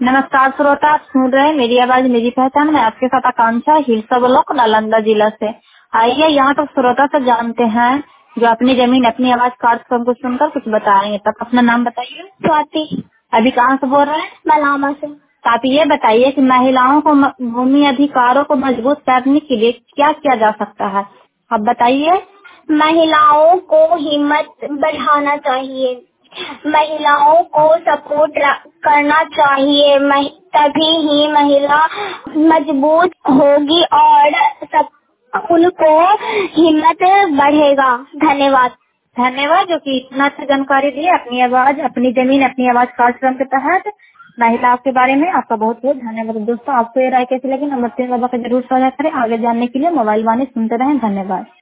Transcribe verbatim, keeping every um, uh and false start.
नमस्कार श्रोता, आप सुन रहे हैं मेरी आवाज मेरी पहचान। मैं आपके साथ आकांक्षा, हिलसा ब्लॉक, नालंदा जिला से। आइए यहाँ तो श्रोता से जानते हैं जो अपनी जमीन अपनी आवाज कार्यक्रम को सुनकर कुछ बताएंगे। तब अपना नाम बताइए। स्वाति। अभी कहाँ से बोल रहे हैं? मलामा से। तो आप ये बताइए कि महिलाओं को म- भूमि अधिकारों को मजबूत करने के लिए क्या किया जा सकता है, आप बताइए। महिलाओं को हिम्मत बढ़ाना चाहिए, महिलाओं को सपोर्ट करना चाहिए, महि- तभी ही महिला मजबूत होगी और सब उनको हिम्मत बढ़ेगा। धन्यवाद। धन्यवाद जो कि इतना अच्छा जानकारी दी। अपनी आवाज अपनी जमीन अपनी आवाज कार्यक्रम के तहत महिलाओं के बारे में आपका बहुत बहुत धन्यवाद। दोस्तों, आपको ये राय कैसी लगी नंबर तीन बाबा का जरूर साझा करें। आगे जानने के लिए मोबाइल वाणी सुनते रहें। धन्यवाद।